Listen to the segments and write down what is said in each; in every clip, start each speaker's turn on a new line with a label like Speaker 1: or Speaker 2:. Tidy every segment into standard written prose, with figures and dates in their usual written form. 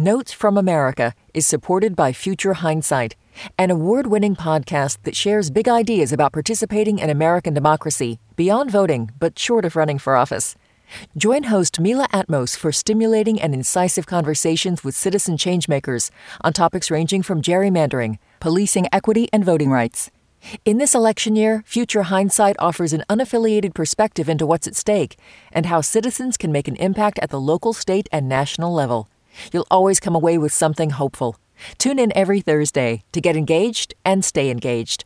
Speaker 1: Notes from America is supported by Future Hindsight, an award-winning podcast that shares big ideas about participating in American democracy beyond voting, but short of running for office. Join host Mila Atmos for stimulating and incisive conversations with citizen changemakers on topics ranging from gerrymandering, policing equity, and voting rights. In this election year, Future Hindsight offers an unaffiliated perspective into what's at stake and how citizens can make an impact at the local, state, and national level. You'll always come away with something hopeful. Tune in every Thursday to get engaged and stay engaged.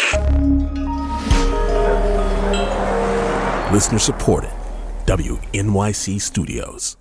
Speaker 2: Listener supported. WNYC Studios.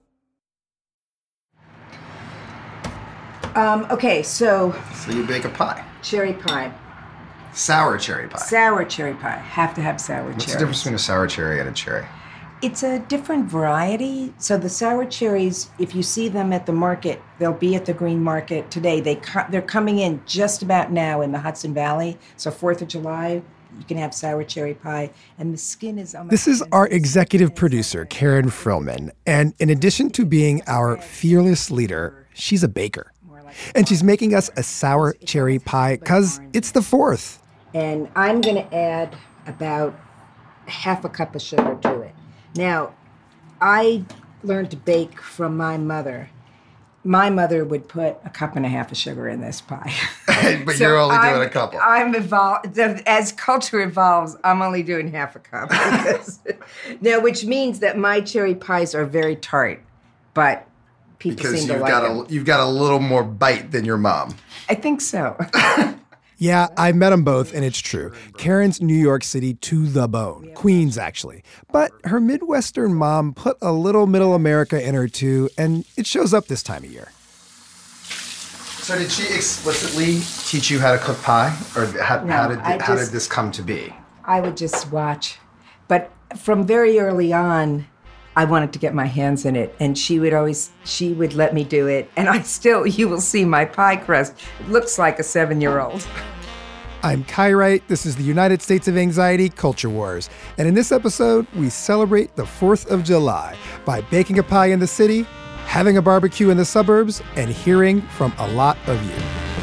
Speaker 3: Okay, so
Speaker 4: you bake a pie.
Speaker 3: Cherry pie.
Speaker 4: Sour cherry pie.
Speaker 3: Sour cherry pie. Have to have sour cherry.
Speaker 4: What's the difference between a sour cherry and a cherry?
Speaker 3: It's a different variety. So the sour cherries, if you see them at the market, they'll be at the Green Market today. They're coming in just about now in the Hudson Valley. So 4th of July, you can have sour cherry pie. And the skin is almost...
Speaker 5: This is our executive producer, Karen Frillman. And in addition to being our fearless leader, she's a baker. And she's making us a sour cherry pie because it's the 4th.
Speaker 3: And I'm going to add about half a cup of sugar to it. Now, I learned to bake from my mother. My mother would put a cup and a half of sugar in this pie.
Speaker 4: But so you're only doing a couple.
Speaker 3: I'm evolved. As culture evolves, I'm only doing half a cup. Now, which means that my cherry pies are very tart, but people seem to like them.
Speaker 4: You've got a little more bite than your mom.
Speaker 3: I think so.
Speaker 5: Yeah, I met them both, and it's true. Karen's New York City to the bone. Queens, actually. But her Midwestern mom put a little middle America in her, too, and it shows up this time of year.
Speaker 4: So did she explicitly teach you how to cook pie? Or how did this come to be?
Speaker 3: I would just watch. But from very early on, I wanted to get my hands in it, and she would let me do it. And you will see my pie crust. It looks like a 7-year-old.
Speaker 5: I'm Kai Wright. This is the United States of Anxiety Culture Wars. And in this episode, we celebrate the 4th of July by baking a pie in the city, having a barbecue in the suburbs, and hearing from a lot of you.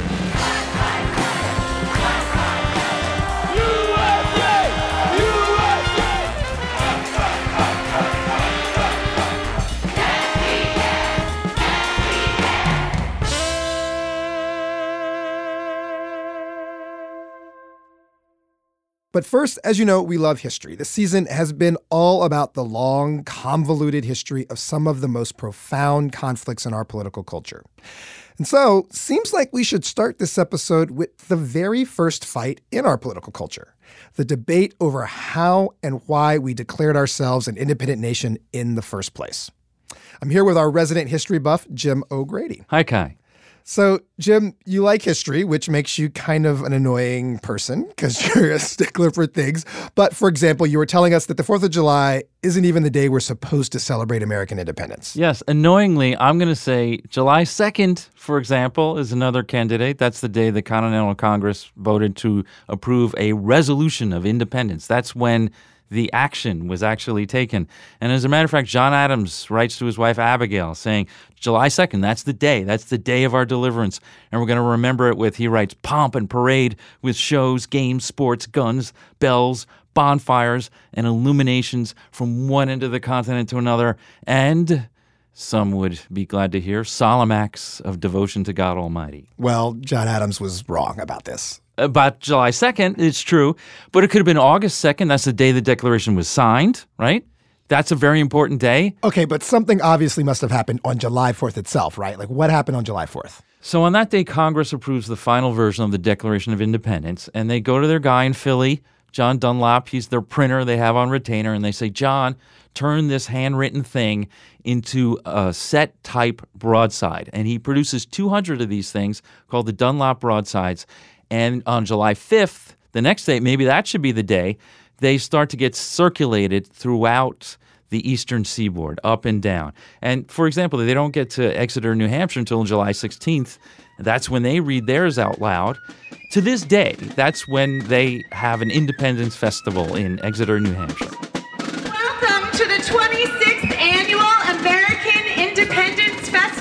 Speaker 5: But first, as you know, we love history. This season has been all about the long, convoluted history of some of the most profound conflicts in our political culture. And so, seems like we should start this episode with the very first fight in our political culture, the debate over how and why we declared ourselves an independent nation in the first place. I'm here with our resident history buff, Jim O'Grady.
Speaker 6: Hi, Kai.
Speaker 5: So, Jim, you like history, which makes you kind of an annoying person because you're a stickler for things. But, for example, you were telling us that the 4th of July isn't even the day we're supposed to celebrate American independence.
Speaker 6: Yes, annoyingly, I'm going to say July 2nd, for example, is another candidate. That's the day the Continental Congress voted to approve a resolution of independence. That's when the action was actually taken. And as a matter of fact, John Adams writes to his wife Abigail saying, July 2nd, that's the day of our deliverance. And we're going to remember it with, he writes, pomp and parade with shows, games, sports, guns, bells, bonfires, and illuminations from one end of the continent to another. And some would be glad to hear solemn acts of devotion to God Almighty.
Speaker 5: Well, John Adams was wrong about this.
Speaker 6: About July 2nd, it's true, but it could have been August 2nd. That's the day the Declaration was signed, right? That's a very important day.
Speaker 5: Okay, but something obviously must have happened on July 4th itself, right? Like, what happened on July 4th?
Speaker 6: So on that day, Congress approves the final version of the Declaration of Independence, and they go to their guy in Philly, John Dunlap. He's their printer they have on retainer, and they say, John, turn this handwritten thing into a set-type broadside. And he produces 200 of these things called the Dunlap broadsides. And on July 5th, the next day, maybe that should be the day, they start to get circulated throughout the eastern seaboard, up and down. And, for example, they don't get to Exeter, New Hampshire until July 16th. That's when they read theirs out loud. To this day, that's when they have an Independence Festival in Exeter, New Hampshire.
Speaker 7: Welcome to the 26th Annual American Independence Festival right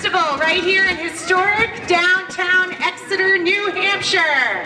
Speaker 7: right here in historic downtown Exeter, New Hampshire.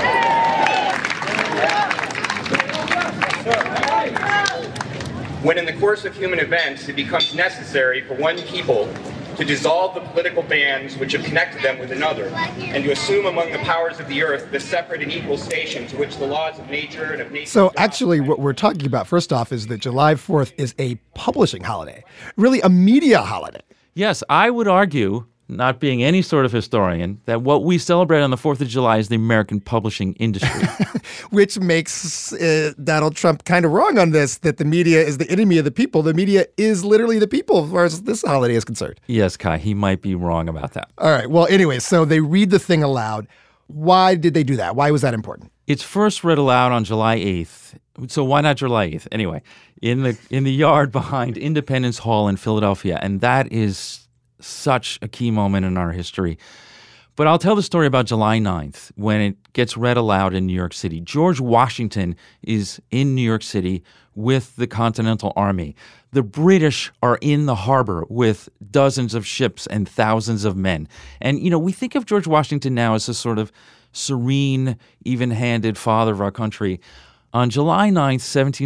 Speaker 8: When in the course of human events it becomes necessary for one people to dissolve the political bands which have connected them with another, and to assume among the powers of the earth the separate and equal station to which the laws of nature and of nature...
Speaker 5: So actually what we're talking about, first off, is that July 4th is a publishing holiday, really a media holiday.
Speaker 6: Yes, I would argue, not being any sort of historian, that what we celebrate on the 4th of July is the American publishing industry.
Speaker 5: Which makes Donald Trump kind of wrong on this, that the media is the enemy of the people. The media is literally the people as far as this holiday is concerned.
Speaker 6: Yes, Kai, he might be wrong about that.
Speaker 5: All right. Well, anyway, so they read the thing aloud. Why did they do that? Why was that important?
Speaker 6: It's first read aloud on July 8th. So why not July 8th? Anyway, in the yard behind Independence Hall in Philadelphia, and that is such a key moment in our history. But I'll tell the story about July 9th when it gets read aloud in New York City. George Washington is in New York City with the Continental Army. The British are in the harbor with dozens of ships and thousands of men. And, we think of George Washington now as a sort of serene, even-handed father of our country. On July 9th,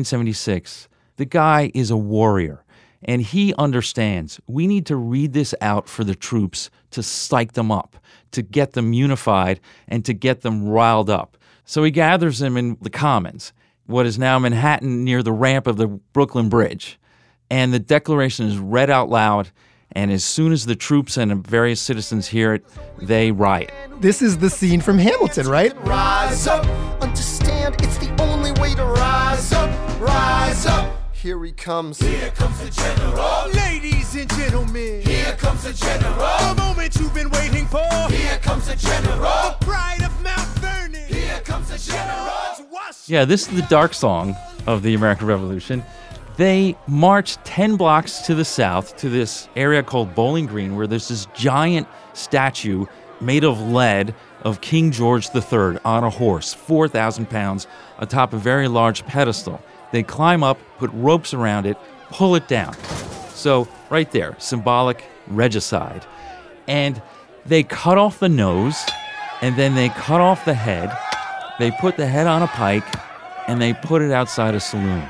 Speaker 6: 1776, the guy is a warrior. And he understands we need to read this out for the troops to psych them up, to get them unified, and to get them riled up. So he gathers them in the Commons, what is now Manhattan, near the ramp of the Brooklyn Bridge. And the Declaration is read out loud, and as soon as the troops and various citizens hear it, they riot.
Speaker 5: This is the scene from Hamilton, right?
Speaker 9: Rise up, understand it's the only way to rise up, rise up. Here he comes. Here comes the general. Ladies and gentlemen. Here comes the general. The moment you've been waiting for. Here comes the general. The pride of Mount Vernon. Here comes the general.
Speaker 6: Yeah, this is the dark song of the American Revolution. They march 10 blocks to the south to this area called Bowling Green, where there's this giant statue made of lead of King George III on a horse, 4,000 pounds, atop a very large pedestal. They climb up, put ropes around it, pull it down. So right there, symbolic regicide. And they cut off the nose, and then they cut off the head. They put the head on a pike, and they put it outside a saloon.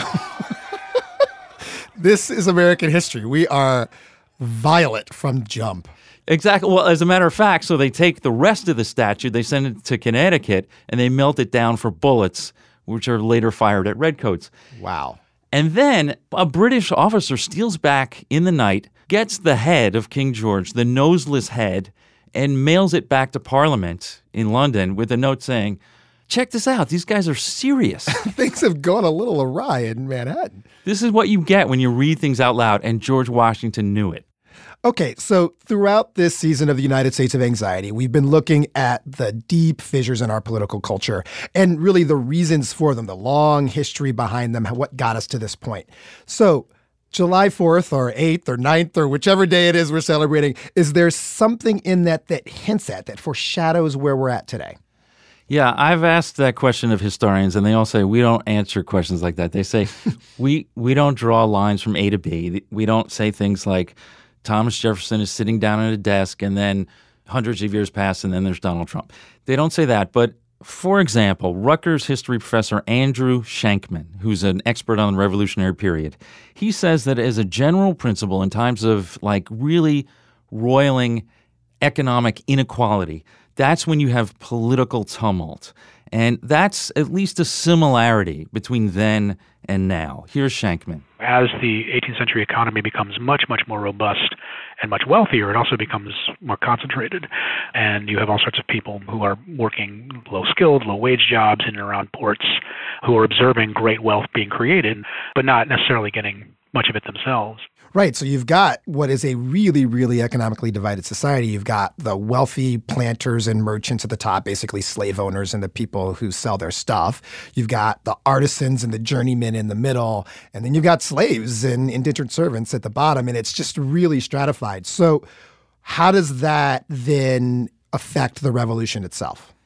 Speaker 5: This is American history. We are violent from jump.
Speaker 6: Exactly. Well, as a matter of fact, so they take the rest of the statue, they send it to Connecticut, and they melt it down for bullets, which are later fired at redcoats.
Speaker 5: Wow.
Speaker 6: And then a British officer steals back in the night, gets the head of King George, the noseless head, and mails it back to Parliament in London with a note saying, check this out, these guys are serious.
Speaker 5: Things have gone a little awry in Manhattan.
Speaker 6: This is what you get when you read things out loud, and George Washington knew it.
Speaker 5: Okay, so throughout this season of the United States of Anxiety, we've been looking at the deep fissures in our political culture and really the reasons for them, the long history behind them, what got us to this point. So July 4th or 8th or 9th or whichever day it is we're celebrating, is there something in that hints at, that foreshadows where we're at today?
Speaker 6: Yeah, I've asked that question of historians, and they all say, we don't answer questions like that. They say, we don't draw lines from A to B. We don't say things like, Thomas Jefferson is sitting down at a desk, and then hundreds of years pass, and then there's Donald Trump. They don't say that. But, for example, Rutgers history professor Andrew Shankman, who's an expert on the Revolutionary period, he says that as a general principle in times of, really roiling economic inequality, that's when you have political tumult. And that's at least a similarity between then and now. Here's Shankman.
Speaker 10: As the 18th century economy becomes much, much more robust and much wealthier, it also becomes more concentrated. And you have all sorts of people who are working low-skilled, low-wage jobs in and around ports who are observing great wealth being created, but not necessarily getting much of it themselves.
Speaker 5: Right. So you've got what is a really, really economically divided society. You've got the wealthy planters and merchants at the top, basically slave owners and the people who sell their stuff. You've got the artisans and the journeymen in the middle. And then you've got slaves and indentured servants at the bottom. And it's just really stratified. So how does that then affect the revolution itself?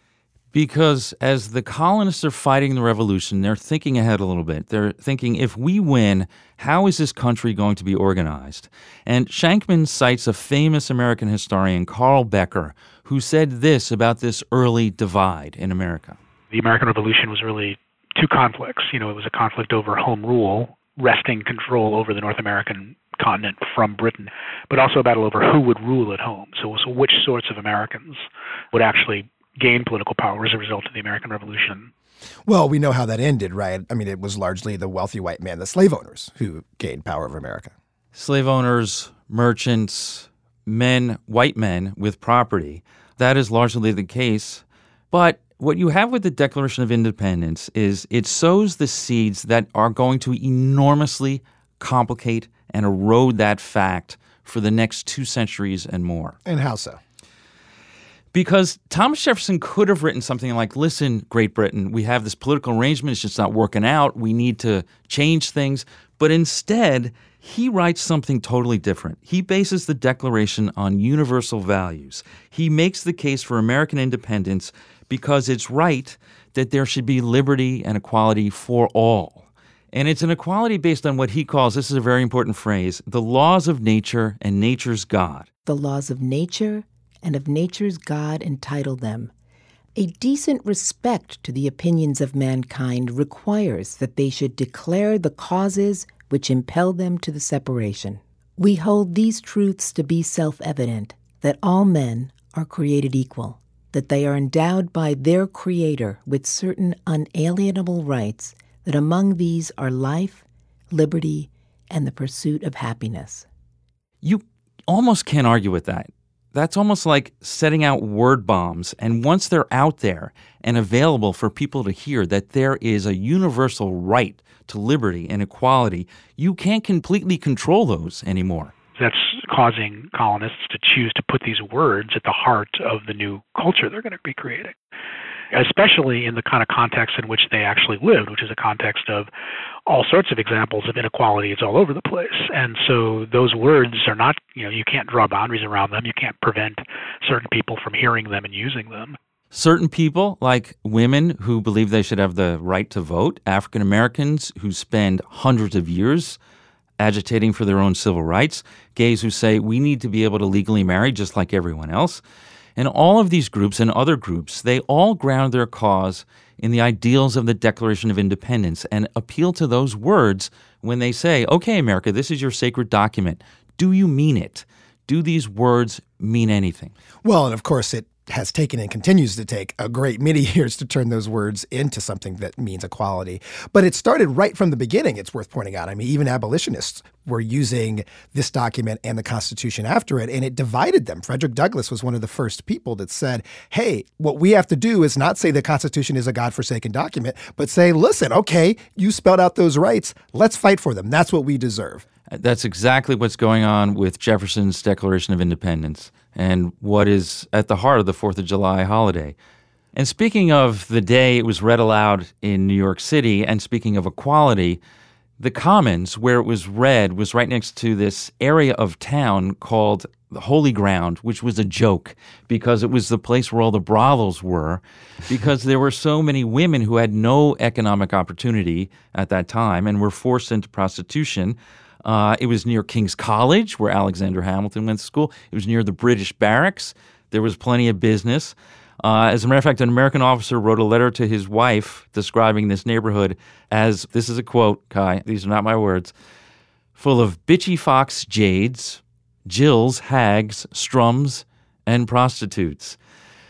Speaker 6: Because as the colonists are fighting the revolution, they're thinking ahead a little bit. They're thinking, if we win, how is this country going to be organized? And Shankman cites a famous American historian, Carl Becker, who said this about this early divide in America.
Speaker 10: The American Revolution was really two conflicts. It was a conflict over home rule, wresting control over the North American continent from Britain, but also a battle over who would rule at home. So which sorts of Americans would actually gain political power as a result of the American Revolution.
Speaker 5: Well, we know how that ended, right? I mean, it was largely the wealthy white man, the slave owners, who gained power over America.
Speaker 6: Slave owners, merchants, men, white men with property. That is largely the case. But what you have with the Declaration of Independence is it sows the seeds that are going to enormously complicate and erode that fact for the next 2 centuries and more.
Speaker 5: And how so?
Speaker 6: Because Thomas Jefferson could have written something like, listen, Great Britain, we have this political arrangement, it's just not working out, we need to change things. But instead, he writes something totally different. He bases the Declaration on universal values. He makes the case for American independence because it's right that there should be liberty and equality for all. And it's an equality based on what he calls, this is a very important phrase, the laws of nature and nature's God.
Speaker 11: The laws of nature and of nature's God entitle them. A decent respect to the opinions of mankind requires that they should declare the causes which impel them to the separation. We hold these truths to be self-evident, that all men are created equal, that they are endowed by their Creator with certain unalienable rights, that among these are life, liberty, and the pursuit of happiness.
Speaker 6: You almost can't argue with that. That's almost like setting out word bombs, and once they're out there and available for people to hear that there is a universal right to liberty and equality, you can't completely control those anymore.
Speaker 10: That's causing colonists to choose to put these words at the heart of the new culture they're going to be creating, especially in the kind of context in which they actually lived, which is a context of all sorts of examples of inequality. It's all over the place. And so those words are not, you can't draw boundaries around them. You can't prevent certain people from hearing them and using them.
Speaker 6: Certain people, like women who believe they should have the right to vote, African Americans who spend hundreds of years agitating for their own civil rights, gays who say we need to be able to legally marry just like everyone else. And all of these groups and other groups, they all ground their cause in the ideals of the Declaration of Independence and appeal to those words when they say, okay, America, this is your sacred document. Do you mean it? Do these words mean anything?
Speaker 5: Well, and of course, it has taken and continues to take a great many years to turn those words into something that means equality. But it started right from the beginning, it's worth pointing out. I mean, even abolitionists were using this document and the Constitution after it, and it divided them. Frederick Douglass was one of the first people that said, hey, what we have to do is not say the Constitution is a godforsaken document, but say, listen, okay, you spelled out those rights. Let's fight for them. That's what we deserve.
Speaker 6: That's exactly what's going on with Jefferson's Declaration of Independence and what is at the heart of the 4th of July holiday. And speaking of the day it was read aloud in New York City, and speaking of equality, the Commons, where it was read, was right next to this area of town called the Holy Ground, which was a joke because it was the place where all the brothels were, because there were so many women who had no economic opportunity at that time and were forced into prostitution. It was near King's College, where Alexander Hamilton went to school. It was near the British barracks. There was plenty of business. As a matter of fact, an American officer wrote a letter to his wife describing this neighborhood as, this is a quote, Kai, these are not my words, full of bitchy fox jades, Jills, hags, strums, and prostitutes.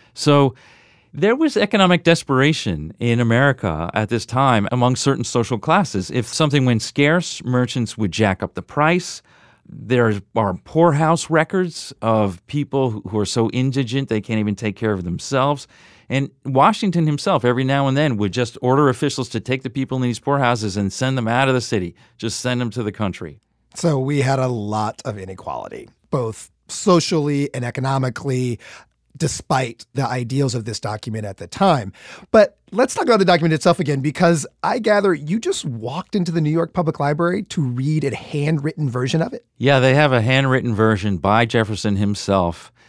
Speaker 6: So there was economic desperation in America at this time among certain social classes. If something went scarce, merchants would jack up the price. There are poorhouse records of people who are so indigent they can't even take care of themselves. And Washington himself, every now and then, would just order officials to take the people in these poorhouses and send them out of the city, just send them to the country.
Speaker 5: So we had a lot of inequality, both socially and economically, despite the ideals of this document at the time. But let's talk about the document itself again, because I gather you just walked into the New York Public Library to read a handwritten version of it.
Speaker 6: Yeah, they have a handwritten version by Jefferson himself.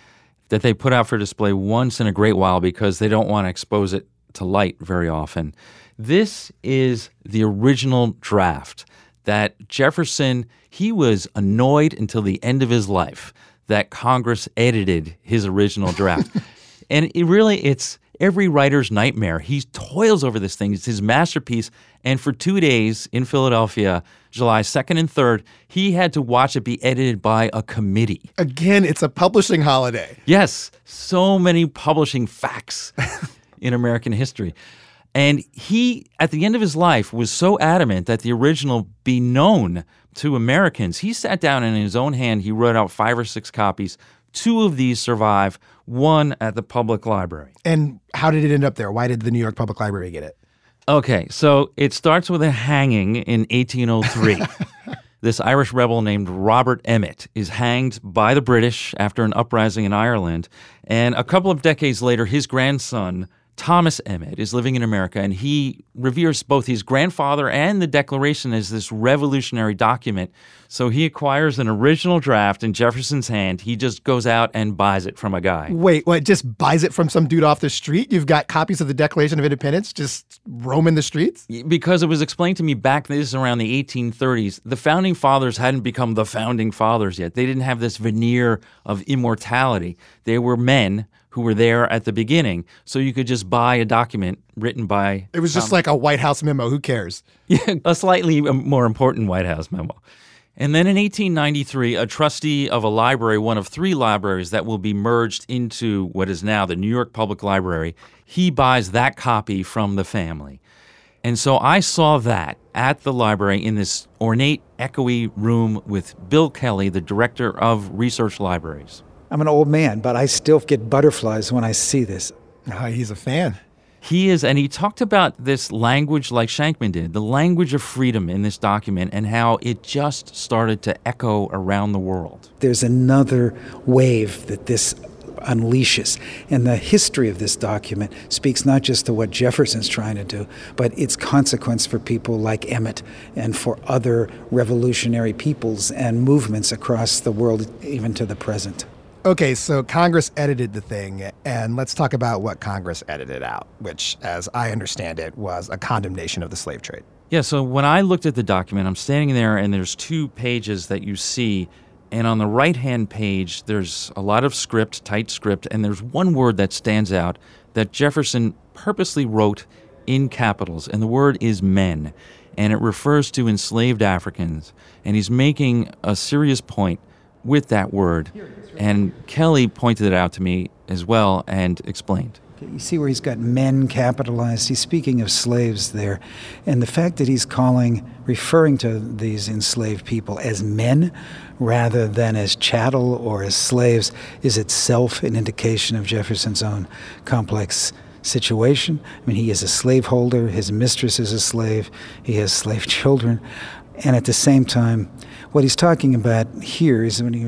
Speaker 6: that they put out for display once in a great while because they don't want to expose it to light very often. This is the original draft that Jefferson, he was annoyed until the end of his life that Congress edited his original draft. And it's every writer's nightmare. He toils over this thing. It's his masterpiece. And for 2 days in Philadelphia, July 2nd and 3rd, he had to watch it be edited by a committee.
Speaker 5: Again, it's a publishing holiday.
Speaker 6: Yes, so many publishing facts in American history. And he, at the end of his life, was so adamant that the original be known to Americans. He sat down and in his own hand, he wrote out 5 or 6 copies. 2 of these survive, 1 at the public library.
Speaker 5: And how did it end up there? Why did the New York Public Library get it?
Speaker 6: Okay, so it starts with a hanging in 1803. This Irish rebel named Robert Emmet is hanged by the British after an uprising in Ireland. And a couple of decades later, his grandson, Thomas Emmet, is living in America, and he reveres both his grandfather and the Declaration as this revolutionary document. So he acquires an original draft in Jefferson's hand. He just goes out and buys it from a guy.
Speaker 5: Wait, what? Just buys it from some dude off the street? You've got copies of the Declaration of Independence just roaming the streets?
Speaker 6: Because it was explained to me back, this is around the 1830s, the Founding Fathers hadn't become the Founding Fathers yet. They didn't have this veneer of immortality. They were men who were there at the beginning, so you could just buy a document written by...
Speaker 5: It was just like a White House memo. Who cares?
Speaker 6: Yeah, a slightly more important White House memo. And then in 1893, a trustee of a library, one of 3 libraries that will be merged into what is now the New York Public Library, he buys that copy from the family. And so I saw that at the library in this ornate, echoey room with Bill Kelly, the director of research libraries.
Speaker 12: I'm an old man, but I still get butterflies when I see this.
Speaker 5: He's a fan.
Speaker 6: He is, and he talked about this language like Shankman did, the language of freedom in this document and how it just started to echo around the world.
Speaker 12: There's another wave that this unleashes. And the history of this document speaks not just to what Jefferson's trying to do, but its consequence for people like Emmet and for other revolutionary peoples and movements across the world, even to the present.
Speaker 5: Okay, so Congress edited the thing, and let's talk about what Congress edited out, which, as I understand it, was a condemnation of the slave trade.
Speaker 6: Yeah, so when I looked at the document, I'm standing there, and there's 2 pages that you see, and on the right-hand page, there's a lot of script, tight script, and there's one word that stands out that Jefferson purposely wrote in capitals, and the word is men, and it refers to enslaved Africans, and he's making a serious point with that word. And Kelly pointed it out to me as well and explained.
Speaker 12: You see where he's got men capitalized. He's speaking of slaves there. And the fact that he's referring to these enslaved people as men rather than as chattel or as slaves is itself an indication of Jefferson's own complex situation. I mean, he is a slaveholder. His mistress is a slave. He has slave children. And at the same time, what he's talking about here is when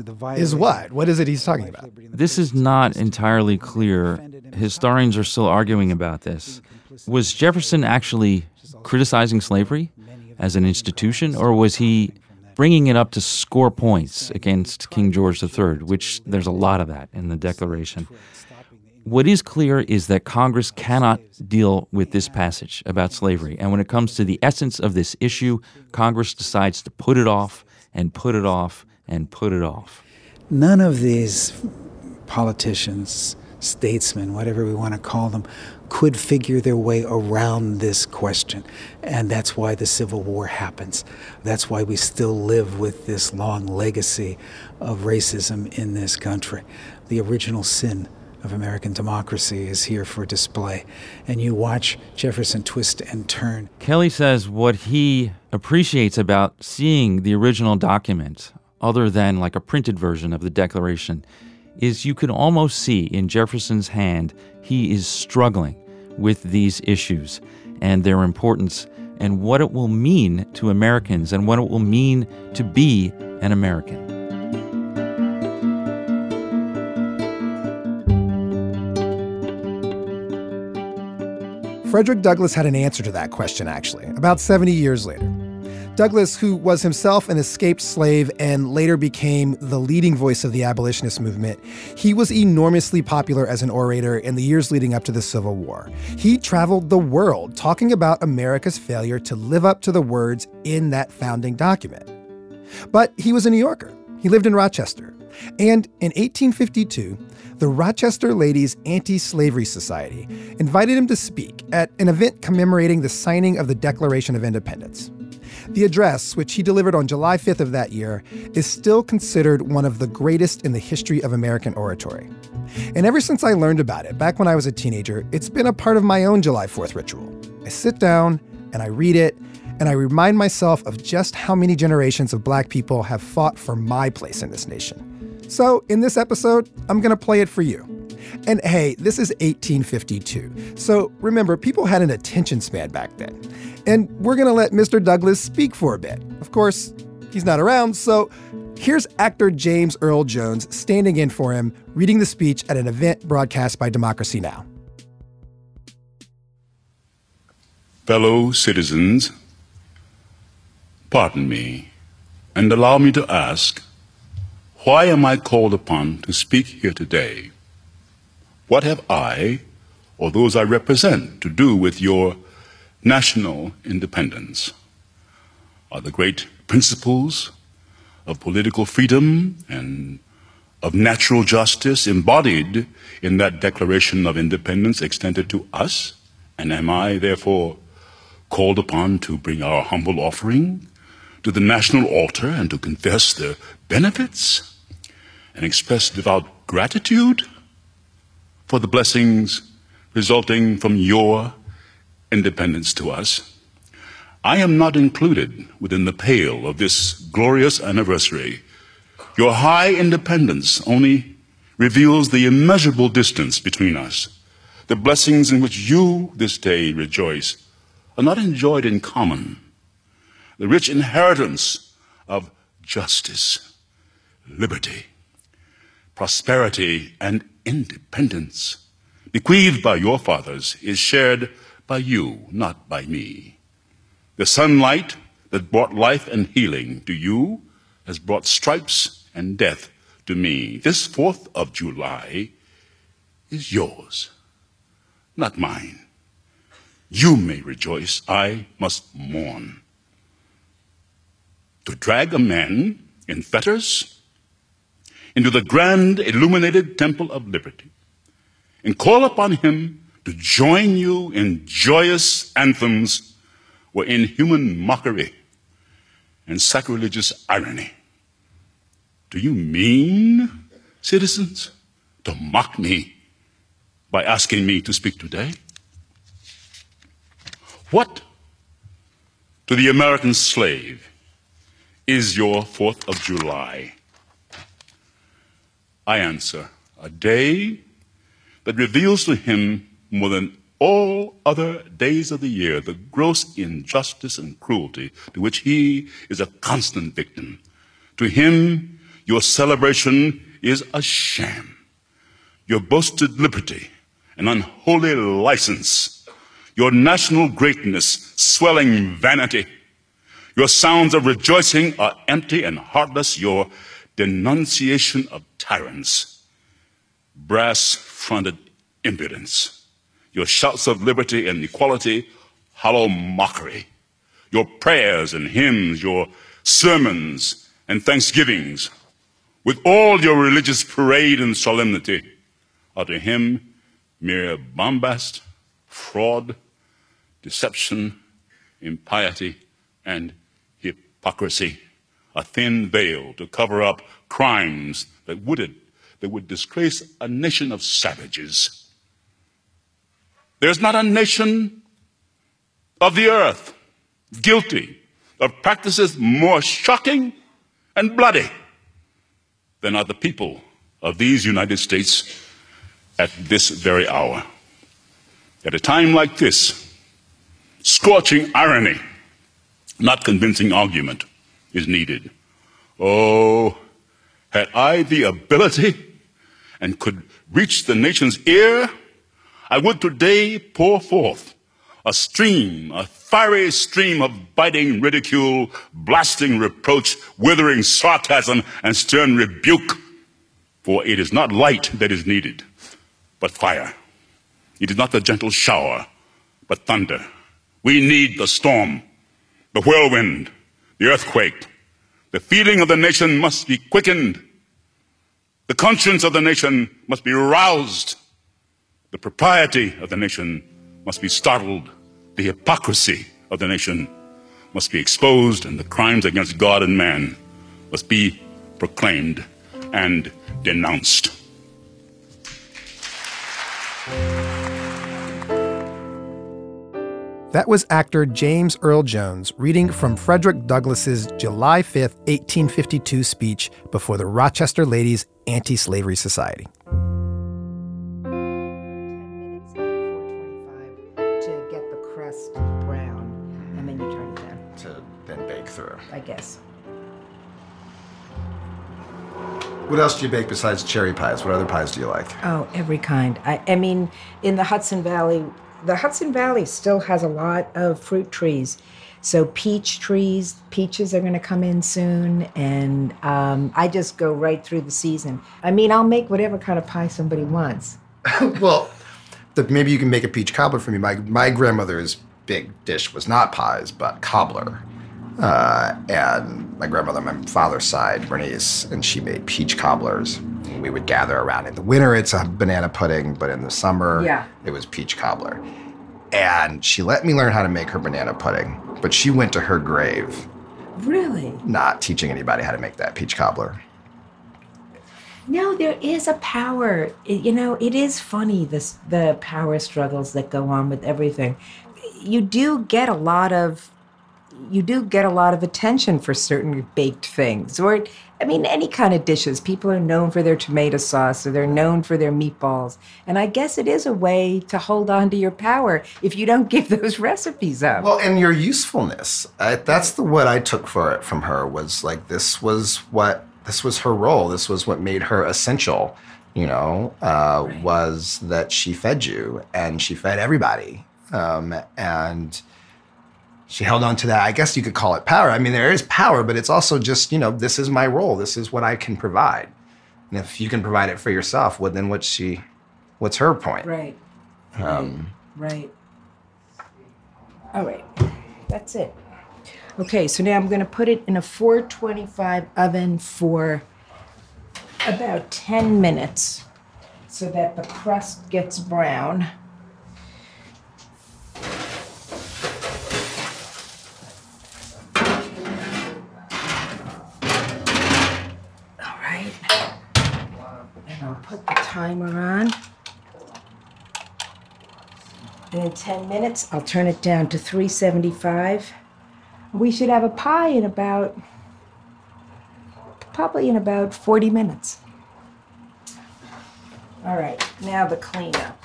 Speaker 5: is what? What is it he's talking about?
Speaker 6: This is not entirely clear. Historians are still arguing about this. Was Jefferson actually criticizing slavery as an institution, or was he bringing it up to score points against King George III, which there's a lot of that in the Declaration? What is clear is that Congress cannot deal with this passage about slavery. And when it comes to the essence of this issue, Congress decides to put it off and put it off and put it off.
Speaker 12: None of these politicians, statesmen, whatever we want to call them, could figure their way around this question. And that's why the Civil War happens. That's why we still live with this long legacy of racism in this country. The original sin of American democracy is here for display. And you watch Jefferson twist and turn.
Speaker 6: Kelly says what he appreciates about seeing the original document, other than like a printed version of the Declaration, is you can almost see in Jefferson's hand he is struggling with these issues and their importance and what it will mean to Americans and what it will mean to be an American.
Speaker 5: Frederick Douglass had an answer to that question, actually, about 70 years later. Douglass, who was himself an escaped slave and later became the leading voice of the abolitionist movement, he was enormously popular as an orator in the years leading up to the Civil War. He traveled the world talking about America's failure to live up to the words in that founding document. But he was a New Yorker. He lived in Rochester. And in 1852, the Rochester Ladies Anti-Slavery Society invited him to speak at an event commemorating the signing of the Declaration of Independence. The address, which he delivered on July 5th of that year, is still considered one of the greatest in the history of American oratory. And ever since I learned about it, back when I was a teenager, it's been a part of my own July 4th ritual. I sit down and I read it, and I remind myself of just how many generations of Black people have fought for my place in this nation. So in this episode, I'm going to play it for you. And hey, this is 1852. So remember, people had an attention span back then. And we're going to let Mr. Douglass speak for a bit. Of course, he's not around, so here's actor James Earl Jones standing in for him, reading the speech at an event broadcast by Democracy Now!
Speaker 13: Fellow citizens, pardon me, and allow me to ask, why am I called upon to speak here today? What have I, or those I represent, to do with your national independence? Are the great principles of political freedom and of natural justice embodied in that Declaration of Independence extended to us? And am I, therefore, called upon to bring our humble offering to the national altar and to confess their benefits and express devout gratitude for the blessings resulting from your independence to us? I am not included within the pale of this glorious anniversary. Your high independence only reveals the immeasurable distance between us. The blessings in which you this day rejoice are not enjoyed in common. The rich inheritance of justice, liberty, prosperity, and independence bequeathed by your fathers is shared by you, not by me. The sunlight that brought life and healing to you has brought stripes and death to me. This 4th of July is yours, not mine. You may rejoice, I must mourn. To drag a man in fetters into the grand illuminated temple of liberty and call upon him to join you in joyous anthems were inhuman mockery and sacrilegious irony. Do you mean, citizens, to mock me by asking me to speak today? What to the American slave is your 4th of July? I answer, a day that reveals to him more than all other days of the year the gross injustice and cruelty to which he is a constant victim. To him, your celebration is a sham. Your boasted liberty, an unholy license. Your national greatness, swelling vanity. Your sounds of rejoicing are empty and heartless. Your denunciation of tyrants, brass-fronted impudence. Your shouts of liberty and equality, hollow mockery. Your prayers and hymns, your sermons and thanksgivings, with all your religious parade and solemnity, are to him mere bombast, fraud, deception, impiety, and hypocrisy, a thin veil to cover up crimes that would disgrace a nation of savages. There's not a nation of the earth guilty of practices more shocking and bloody than are the people of these United States at this very hour. At a time like this, scorching irony, not convincing argument, is needed. Oh, had I the ability and could reach the nation's ear, I would today pour forth a fiery stream of biting ridicule, blasting reproach, withering sarcasm, and stern rebuke. For it is not light that is needed, but fire. It is not the gentle shower, but thunder. We need the storm, the whirlwind, the earthquake. The feeling of the nation must be quickened. The conscience of the nation must be roused. The propriety of the nation must be startled. The hypocrisy of the nation must be exposed, and the crimes against God and man must be proclaimed and denounced.
Speaker 5: That was actor James Earl Jones reading from Frederick Douglass's July 5th, 1852 speech before the Rochester Ladies Anti-Slavery Society.
Speaker 3: 10 minutes at 425 to get the crust brown, and then you turn it down.
Speaker 4: To then bake through.
Speaker 3: I guess.
Speaker 4: What else do you bake besides cherry pies? What other pies do you like?
Speaker 3: Oh, every kind. I mean, in the Hudson Valley still has a lot of fruit trees. So peaches are going to come in soon, and I just go right through the season. I mean, I'll make whatever kind of pie somebody wants.
Speaker 4: Well, maybe you can make a peach cobbler for me. My grandmother's big dish was not pies, but cobbler. And my grandmother on my father's side, Bernice, and she made peach cobblers. We would gather around. In the winter, it's a banana pudding, but in the summer, it was peach cobbler. And she let me learn how to make her banana pudding, but she went to her grave.
Speaker 3: Really?
Speaker 4: Not teaching anybody how to make that peach cobbler.
Speaker 3: No, there is a power. It is funny, the power struggles that go on with everything. You do get a lot of attention for certain baked things, or any kind of dishes. People are known for their tomato sauce, or they're known for their meatballs. And I guess it is a way to hold on to your power if you don't give those recipes up.
Speaker 4: Well, and your usefulness. That's what I took from her, was like, this was her role. This was what made her essential, was that she fed you, and she fed everybody. And she held on to that. I guess you could call it power. I mean, there is power, but it's also just, this is my role. This is what I can provide. And if you can provide it for yourself, well, then what's her point?
Speaker 3: Right. Right. All right. That's it. Okay, so now I'm going to put it in a 425 oven for about 10 minutes so that the crust gets brown. I'll put the timer on. And in 10 minutes, I'll turn it down to 375. We should have a pie in about 40 minutes. All right, now the cleanup.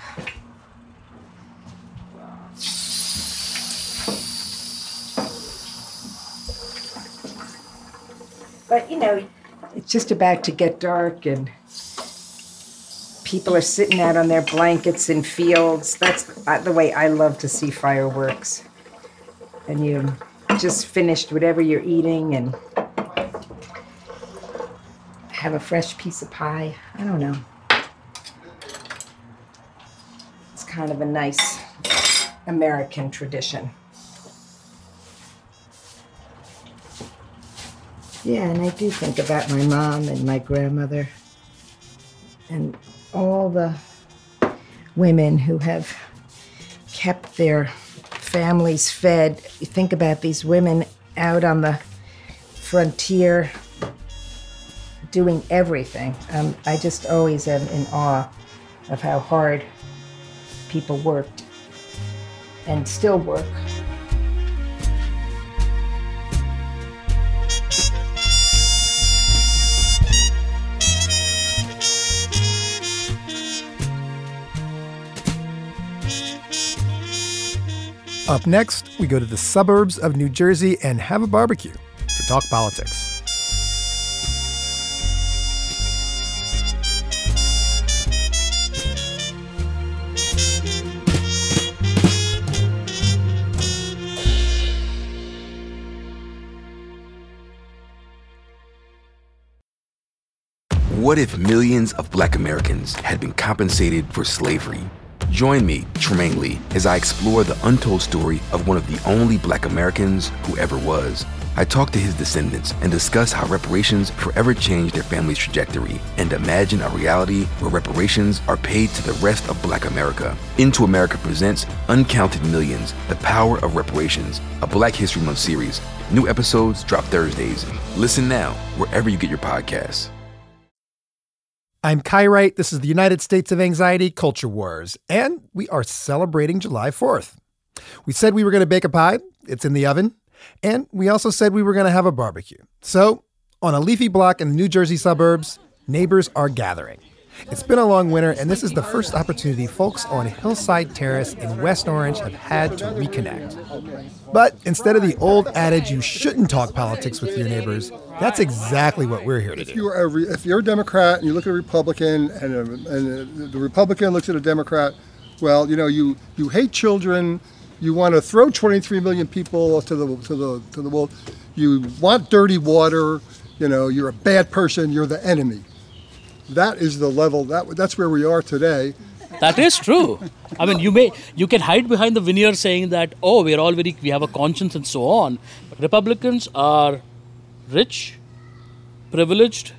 Speaker 3: But, it's just about to get dark, and people are sitting out on their blankets in fields. That's the way I love to see fireworks. And you just finished whatever you're eating and have a fresh piece of pie. I don't know. It's kind of a nice American tradition. Yeah, and I do think about my mom and my grandmother and all the women who have kept their families fed. You think about these women out on the frontier doing everything. I just always am in awe of how hard people worked and still work.
Speaker 5: Up next, we go to the suburbs of New Jersey and have a barbecue to talk politics.
Speaker 14: What if millions of Black Americans had been compensated for slavery? Join me, Tremaine Lee, as I explore the untold story of one of the only Black Americans who ever was. I talk to his descendants and discuss how reparations forever changed their family's trajectory and imagine a reality where reparations are paid to the rest of Black America. Into America presents Uncounted Millions, The Power of Reparations, a Black History Month series. New episodes drop Thursdays. Listen now wherever you get your podcasts.
Speaker 5: I'm Kai Wright. This is the United States of Anxiety Culture Wars, and we are celebrating July 4th. We said we were going to bake a pie. It's in the oven. And we also said we were going to have a barbecue. So, on a leafy block in the New Jersey suburbs, neighbors are gathering. It's been a long winter, and this is the first opportunity folks on Hillside Terrace in West Orange have had to reconnect. But instead of the old adage, you shouldn't talk politics with your neighbors, that's exactly what we're here to do.
Speaker 15: If you're a Democrat and you look at a Republican and the Republican looks at a Democrat, well, you hate children, you want to throw 23 million people to the wall, you want dirty water, you're a bad person, you're the enemy. That is the level, that's where we are today.
Speaker 16: That is true. I mean, you can hide behind the veneer saying that, we have a conscience and so on. But Republicans are rich, privileged,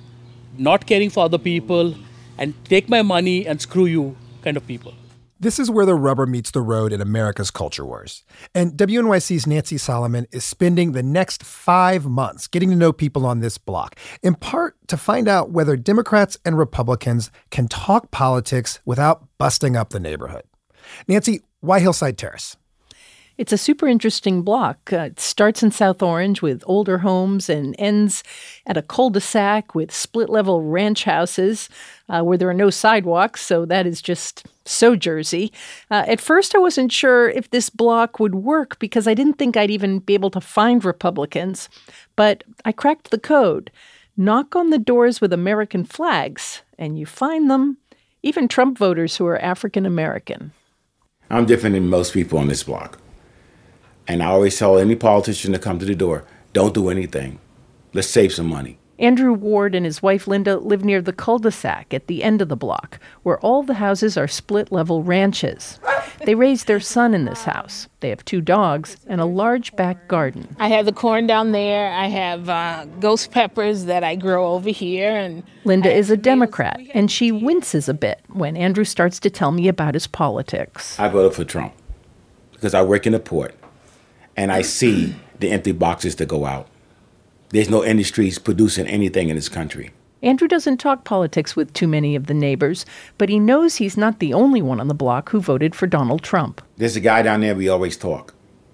Speaker 16: not caring for other people, and take my money and screw you kind of people.
Speaker 5: This is where the rubber meets the road in America's culture wars. And WNYC's Nancy Solomon is spending the next 5 months getting to know people on this block, in part to find out whether Democrats and Republicans can talk politics without busting up the neighborhood. Nancy, why Hillside Terrace?
Speaker 17: It's a super interesting block. It starts in South Orange with older homes and ends at a cul-de-sac with split-level ranch houses where there are no sidewalks, so that is just so Jersey. At first, I wasn't sure if this block would work because I didn't think I'd even be able to find Republicans. But I cracked the code. Knock on the doors with American flags, and you find them, even Trump voters who are African American.
Speaker 18: I'm different than most people on this block. And I always tell any politician to come to the door, don't do anything. Let's save some money.
Speaker 17: Andrew Ward and his wife Linda live near the cul-de-sac at the end of the block, where all the houses are split-level ranches. They raised their son in this house. They have 2 dogs and a large back garden.
Speaker 19: I have the corn down there. I have ghost peppers that I grow over here. And
Speaker 17: Linda is a Democrat, and she winces a bit when Andrew starts to tell me about his politics.
Speaker 18: I voted for Trump because I work in the port. And I see the empty boxes that go out. There's no industries producing anything in this country.
Speaker 17: Andrew doesn't talk politics with too many of the neighbors, but he knows he's not the only one on the block who voted for Donald Trump.
Speaker 18: There's a guy down there we always talk.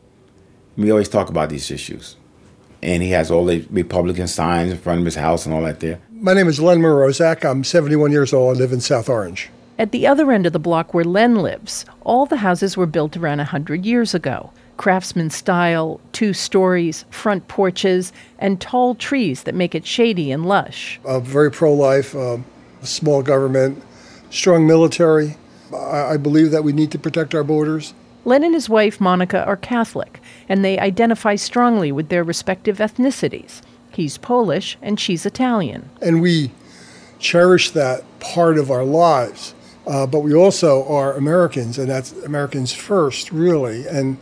Speaker 18: We always talk about these issues. And he has all the Republican signs in front of his house and all that there.
Speaker 15: My name is Len Morozak. I'm 71 years old. I live in South Orange.
Speaker 17: At the other end of the block where Len lives, all the houses were built around 100 years ago. Craftsman style, 2 stories, front porches, and tall trees that make it shady and lush.
Speaker 15: Very pro-life, small government, strong military. I believe that we need to protect our borders.
Speaker 17: Len and his wife, Monica, are Catholic, and they identify strongly with their respective ethnicities. He's Polish, and she's Italian.
Speaker 15: And we cherish that part of our lives, but we also are Americans, and that's Americans first, really. And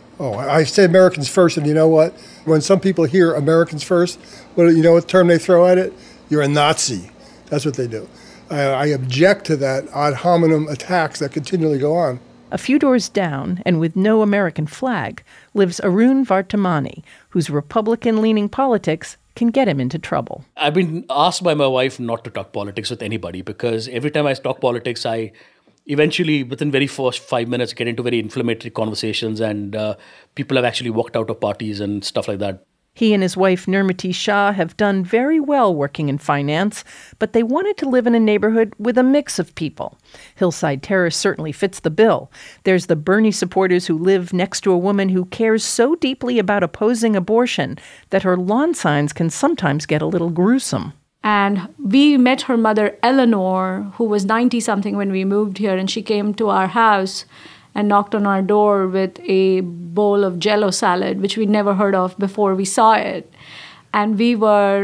Speaker 15: I say Americans first, and you know what? When some people hear Americans first, you know what term they throw at it? You're a Nazi. That's what they do. I object to that ad hominem attacks that continually go on.
Speaker 17: A few doors down, and with no American flag, lives Arun Vartamani, whose Republican-leaning politics can get him into trouble.
Speaker 16: I've been asked by my wife not to talk politics with anybody because every time I talk politics, I eventually, within very first 5 minutes, get into very inflammatory conversations, and people have actually walked out of parties and stuff like that.
Speaker 17: He and his wife, Nirmati Shah, have done very well working in finance, but they wanted to live in a neighborhood with a mix of people. Hillside Terrace certainly fits the bill. There's the Bernie supporters who live next to a woman who cares so deeply about opposing abortion that her lawn signs can sometimes get a little gruesome.
Speaker 20: And we met her mother, Eleanor, who was 90-something when we moved here, and she came to our house and knocked on our door with a bowl of Jell-O salad, which we'd never heard of before we saw it. And we were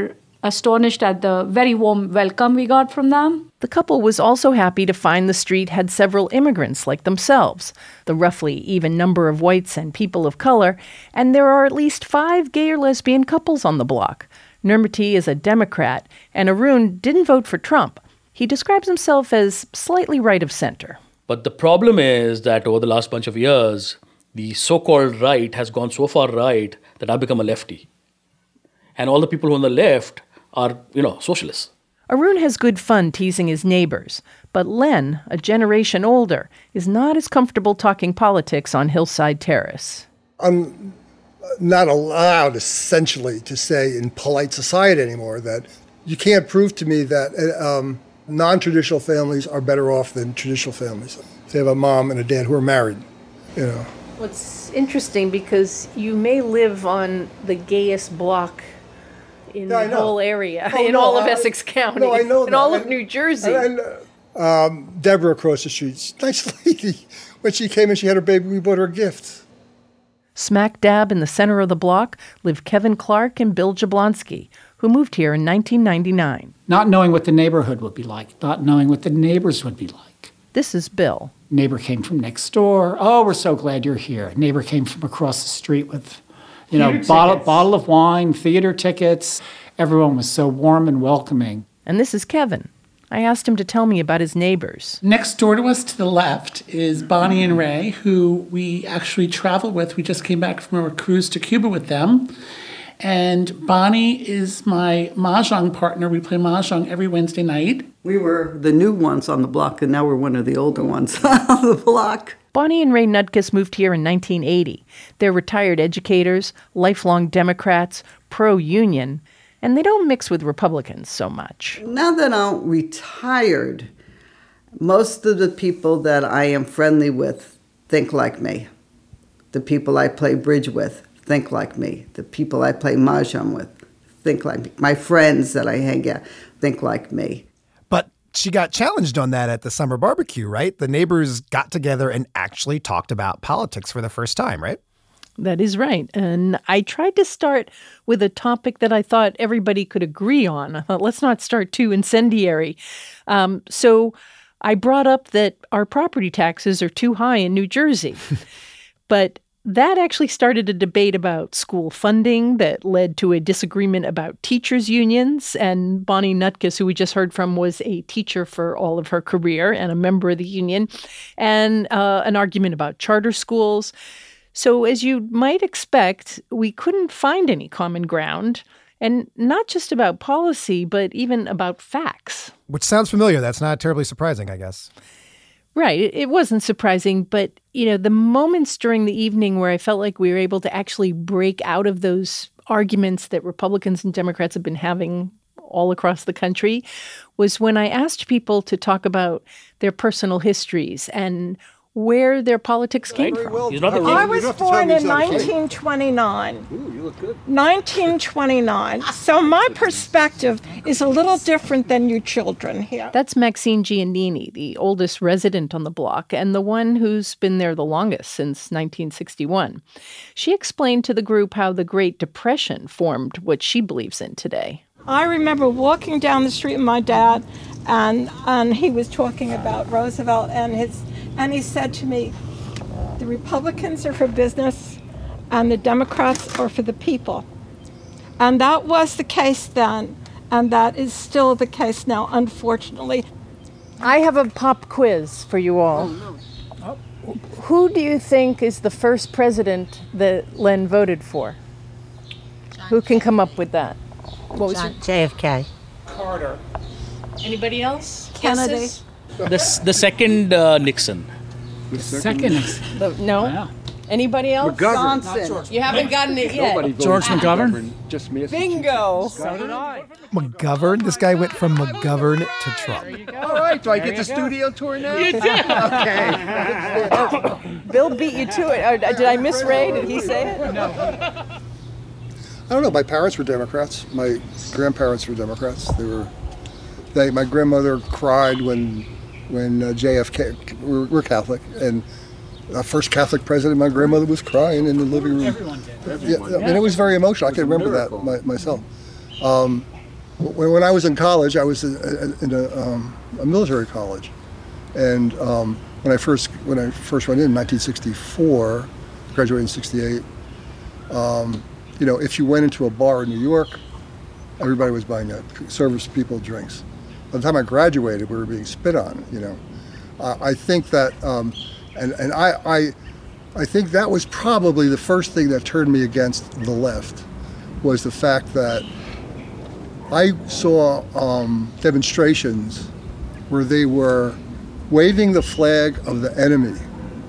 Speaker 20: astonished at the very warm welcome we got from them.
Speaker 17: The couple was also happy to find the street had several immigrants like themselves, the roughly even number of whites and people of color, and there are at least 5 gay or lesbian couples on the block. Nurmati is a Democrat, and Arun didn't vote for Trump. He describes himself as slightly right of center.
Speaker 16: But the problem is that over the last bunch of years, the so-called right has gone so far right that I've become a lefty. And all the people who are on the left are, socialists.
Speaker 17: Arun has good fun teasing his neighbors, but Len, a generation older, is not as comfortable talking politics on Hillside Terrace.
Speaker 15: I'm not allowed, essentially, to say in polite society anymore that you can't prove to me that non-traditional families are better off than traditional families. They have a mom and a dad who are married,
Speaker 17: Well, it's interesting because you may live on the gayest block in the whole area, all of Essex County,
Speaker 15: no, I know
Speaker 17: in
Speaker 15: that.
Speaker 17: all of New Jersey.
Speaker 15: Deborah across the street, nice lady. When she came in, she had her baby, we bought her a gift.
Speaker 17: Smack dab in the center of the block live Kevin Clark and Bill Jablonski, who moved here in 1999.
Speaker 21: Not knowing what the neighborhood would be like, not knowing what the neighbors would be like.
Speaker 17: This is Bill.
Speaker 21: Neighbor came from next door. Oh, we're so glad you're here. Neighbor came from across the street with, bottle of wine, theater tickets. Everyone was so warm and welcoming.
Speaker 17: And this is Kevin. I asked him to tell me about his neighbors.
Speaker 21: Next door to us to the left is Bonnie and Ray, who we actually travel with. We just came back from a cruise to Cuba with them. And Bonnie is my mahjong partner. We play mahjong every Wednesday night.
Speaker 22: We were the new ones on the block, and now we're one of the older ones on the block.
Speaker 17: Bonnie and Ray Nutkus moved here in 1980. They're retired educators, lifelong Democrats, pro-union, and they don't mix with Republicans so much.
Speaker 22: Now that I'm retired, most of the people that I am friendly with think like me. The people I play bridge with think like me. The people I play mahjong with think like me. My friends that I hang out think like me.
Speaker 5: But she got challenged on that at the summer barbecue, right? The neighbors got together and actually talked about politics for the first time, right?
Speaker 17: That is right. And I tried to start with a topic that I thought everybody could agree on. I thought, let's not start too incendiary. So I brought up that our property taxes are too high in New Jersey. But that actually started a debate about school funding that led to a disagreement about teachers' unions. And Bonnie Nutkus, who we just heard from, was a teacher for all of her career and a member of the union, and an argument about charter schools. So as you might expect, we couldn't find any common ground, and not just about policy, but even about facts.
Speaker 5: Which sounds familiar. That's not terribly surprising, I guess.
Speaker 17: Right. It wasn't surprising, but, the moments during the evening where I felt like we were able to actually break out of those arguments that Republicans and Democrats have been having all across the country was when I asked people to talk about their personal histories and where their politics came from.
Speaker 23: I was born in 1929.
Speaker 24: Ooh, you look good.
Speaker 23: 1929. So my perspective is a little different than you children here.
Speaker 17: That's Maxine Giannini, the oldest resident on the block and the one who's been there the longest, since 1961. She explained to the group how the Great Depression formed what she believes in today.
Speaker 23: I remember walking down the street with my dad, and he was talking about Roosevelt and he said to me, the Republicans are for business and the Democrats are for the people. And that was the case then, and that is still the case now, unfortunately.
Speaker 17: I have a pop quiz for you all. Who do you think is the first president that Len voted for? Who can come up with that? What was
Speaker 25: JFK.
Speaker 21: Carter.
Speaker 17: Anybody else?
Speaker 23: Kennedy.
Speaker 16: The second Nixon.
Speaker 21: The second Nixon.
Speaker 17: No.
Speaker 21: Wow.
Speaker 17: Anybody else?
Speaker 25: McGovern.
Speaker 23: Johnson.
Speaker 17: You haven't gotten it yet.
Speaker 21: George McGovern?
Speaker 24: Just me.
Speaker 17: Bingo.
Speaker 23: So did I.
Speaker 5: McGovern? This guy went from McGovern to Trump.
Speaker 24: All right, do I get the studio tour now?
Speaker 17: You did.
Speaker 24: Okay.
Speaker 17: Bill beat you to it. Did I miss Ray? Did he say it?
Speaker 15: I don't know. My parents were Democrats. My grandparents were Democrats. My grandmother cried when JFK. We're Catholic, and the first Catholic president, my grandmother was crying in the living room.
Speaker 21: Everyone did.
Speaker 15: And it was very emotional. I can remember that myself. When I was in college, I was in a military college, and when I first went in 1964, graduated in '68. If you went into a bar in New York, everybody was buying service people drinks. By the time I graduated, we were being spit on. I think that, I think that was probably the first thing that turned me against the left, was the fact that I saw demonstrations where they were waving the flag of the enemy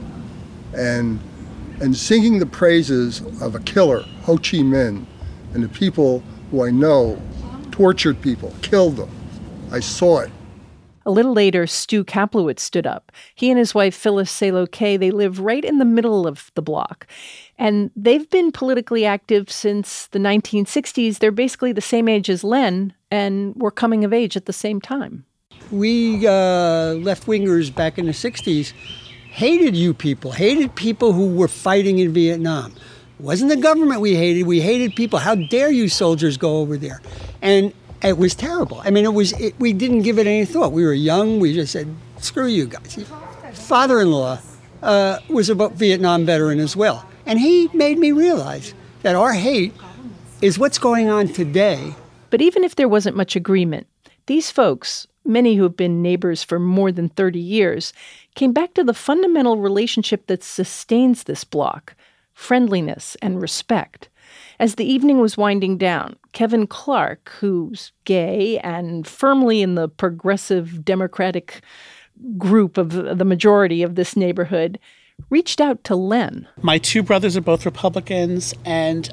Speaker 15: and singing the praises of a killer, Ho Chi Minh, and the people who I know tortured people, killed them. I saw it.
Speaker 17: A little later, Stu Kaplowitz stood up. He and his wife, Phyllis Salo Kay, they live right in the middle of the block. And they've been politically active since the 1960s. They're basically the same age as Len and were coming of age at the same time.
Speaker 1: We left-wingers back in the 60s hated you people, hated people who were fighting in Vietnam. It wasn't the government we hated people. How dare you soldiers go over there? And it was terrible. I mean, we didn't give it any thought. We were young. We just said, screw you guys. Father-in-law was a Vietnam veteran as well. And he made me realize that our hate is what's going on today.
Speaker 17: But even if there wasn't much agreement, these folks, many who have been neighbors for more than 30 years, came back to the fundamental relationship that sustains this block: friendliness and respect. As the evening was winding down, Kevin Clark, who's gay and firmly in the progressive Democratic group of the majority of this neighborhood, reached out to Len.
Speaker 21: My two brothers are both Republicans, and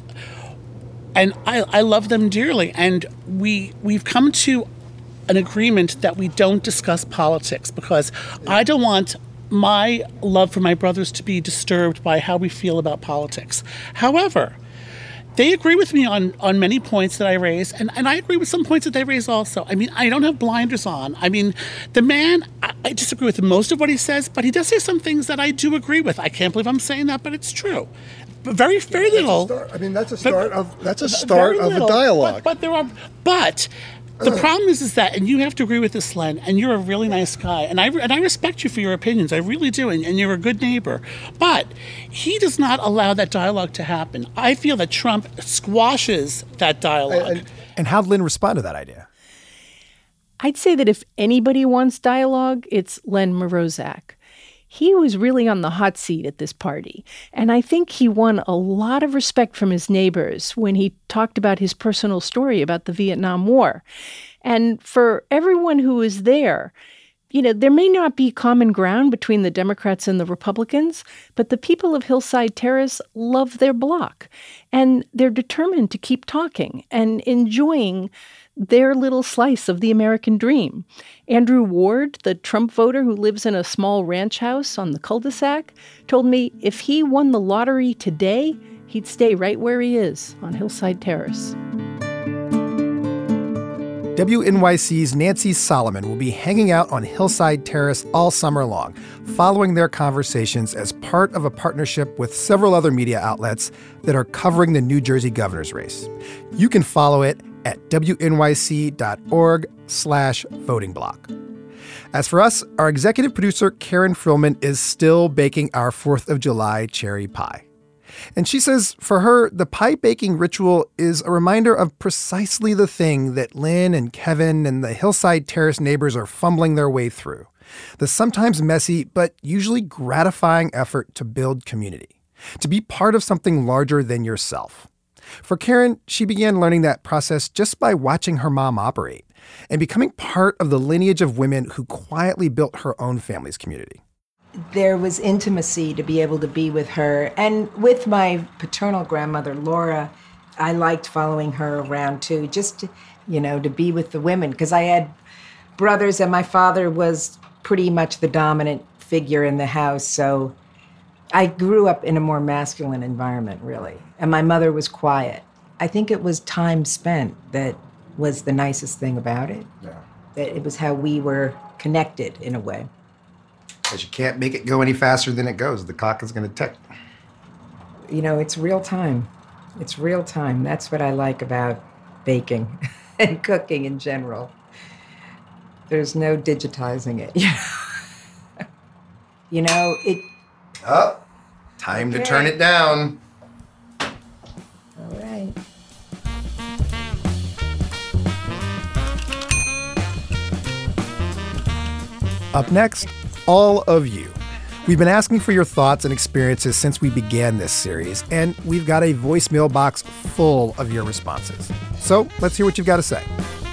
Speaker 21: I love them dearly. And we've come to an agreement that we don't discuss politics, because I don't want my love for my brothers to be disturbed by how we feel about politics. However, they agree with me on many points that I raise, and I agree with some points that they raise also. I mean, I don't have blinders on. I mean, the man, I disagree with most of what he says, but he does say some things that I do agree with. I can't believe I'm saying that, but it's true. But very little.
Speaker 15: That's a start of a dialogue.
Speaker 21: But the problem is that, and you have to agree with this, Len, and you're a really nice guy, and I respect you for your opinions, I really do, and you're a good neighbor. But he does not allow that dialogue to happen. I feel that Trump squashes that dialogue.
Speaker 5: And how'd Len respond to that idea?
Speaker 17: I'd say that if anybody wants dialogue, it's Len Morozak. He was really on the hot seat at this party, and I think he won a lot of respect from his neighbors when he talked about his personal story about the Vietnam War. And for everyone who was there, there may not be common ground between the Democrats and the Republicans, but the people of Hillside Terrace love their block, and they're determined to keep talking and enjoying their little slice of the American dream. Andrew Ward, the Trump voter who lives in a small ranch house on the cul-de-sac, told me if he won the lottery today, he'd stay right where he is on Hillside Terrace.
Speaker 5: WNYC's Nancy Solomon will be hanging out on Hillside Terrace all summer long, following their conversations as part of a partnership with several other media outlets that are covering the New Jersey governor's race. You can follow it at wnyc.org/voting block. As for us, our executive producer, Karen Frillman, is still baking our 4th of July cherry pie. And she says for her, the pie baking ritual is a reminder of precisely the thing that Lynn and Kevin and the Hillside Terrace neighbors are fumbling their way through: the sometimes messy but usually gratifying effort to build community, to be part of something larger than yourself. For Karen, she began learning that process just by watching her mom operate and becoming part of the lineage of women who quietly built her own family's community.
Speaker 3: There was intimacy to be able to be with her. And with my paternal grandmother, Laura, I liked following her around too, just to be with the women, because I had brothers and my father was pretty much the dominant figure in the house. So I grew up in a more masculine environment, really. And my mother was quiet. I think it was time spent that was the nicest thing about it.
Speaker 4: Yeah.
Speaker 3: That it was how we were connected in a way.
Speaker 4: Because you can't make it go any faster than it goes. The clock is going to tick.
Speaker 3: It's real time. It's real time. That's what I like about baking. and cooking in general. There's no digitizing it. You know, it...
Speaker 4: Oh, time to turn it down.
Speaker 3: All right.
Speaker 5: Up next, all of you. We've been asking for your thoughts and experiences since we began this series, and we've got a voicemail box full of your responses. So let's hear what you've got to say.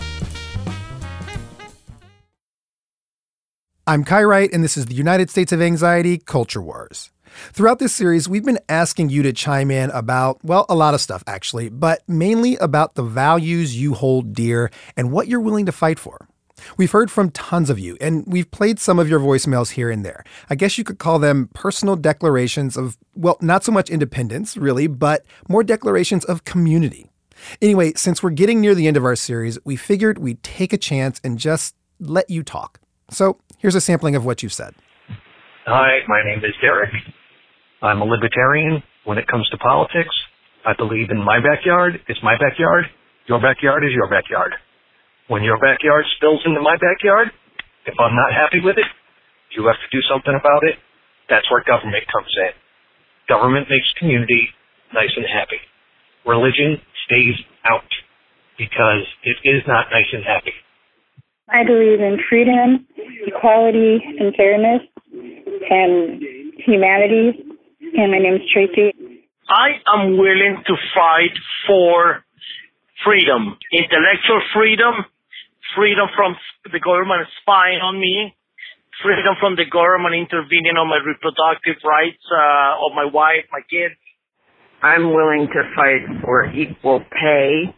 Speaker 5: I'm Kai Wright, and this is the United States of Anxiety Culture Wars. Throughout this series, we've been asking you to chime in about, well, a lot of stuff, actually, but mainly about the values you hold dear and what you're willing to fight for. We've heard from tons of you, and we've played some of your voicemails here and there. I guess you could call them personal declarations of, well, not so much independence, really, but more declarations of community. Anyway, since we're getting near the end of our series, we figured we'd take a chance and just let you talk. So here's a sampling of what you've said.
Speaker 2: Hi, my name is Derek. I'm a libertarian when it comes to politics. I believe in my backyard is my backyard. Your backyard is your backyard. When your backyard spills into my backyard, if I'm not happy with it, you have to do something about it. That's where government comes in. Government makes community nice and happy. Religion stays out because it is not nice and happy.
Speaker 7: I believe in freedom, equality, and fairness, and humanity. And my name is Tracy.
Speaker 8: I am willing to fight for freedom, intellectual freedom, freedom from the government spying on me, freedom from the government intervening on my reproductive rights of my wife, my kids.
Speaker 9: I'm willing to fight for equal pay.